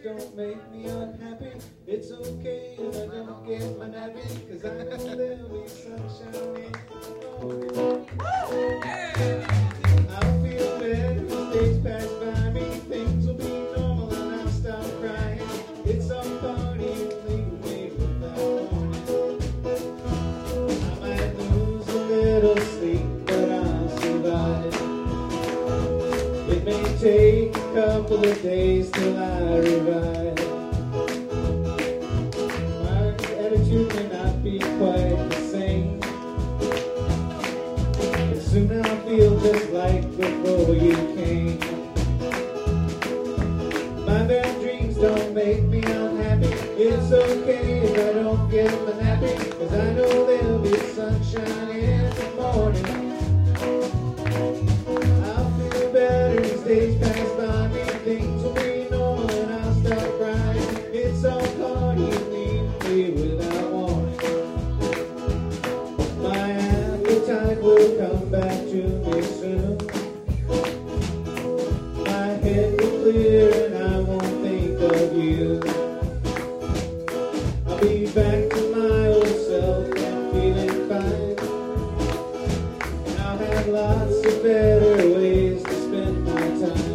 don't make me unhappy. It's okay if I don't get my nappy, 'cause I know there'll be sunshine in the morning. I'll feel better as days pass by me. Things will be normal and I'll stop crying. It's our party and leave me without warning. I might lose a little sleep, but I'll survive. It may take a couple of days till I revive. My attitude may not be quite the same, but soon I'll feel just like before you came. My bad dreams don't make me unhappy. It's okay if I don't get my nappy, 'cause I know there'll be sunshine in the morning. I'll feel better as days pass by me. Things will be normal and I'll stop crying. It's all party and leave me without warning. My appetite will come back to me soon. My head will clear and I won't think of you. I'll be back to my old self and feeling fine. And I'll have lots of better ways to spend my time.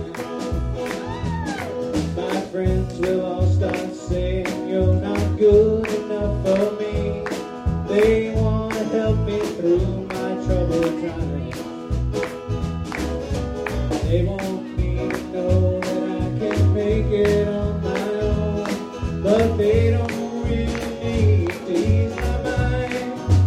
My friends will all start saying you're not good enough for me. They want to help me through my troubled times. They want me to know that I can make it on my own, but they don't really need to ease my mind.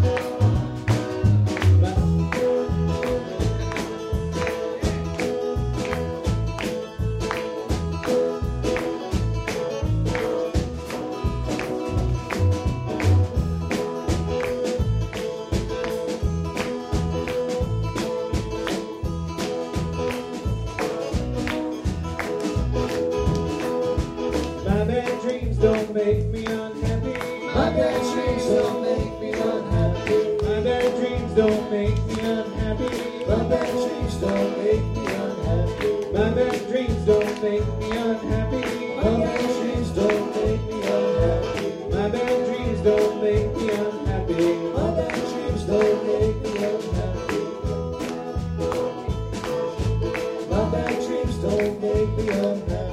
My bad dreams don't make me unhappy. My bad dreams don't make me unhappy. My bad dreams don't make me unhappy. My bad dreams don't make me unhappy. My bad dreams don't make me unhappy. My bad dreams don't make me unhappy. My bad dreams don't make me unhappy. My bad dreams don't make me unhappy. My bad dreams don't make me unhappy.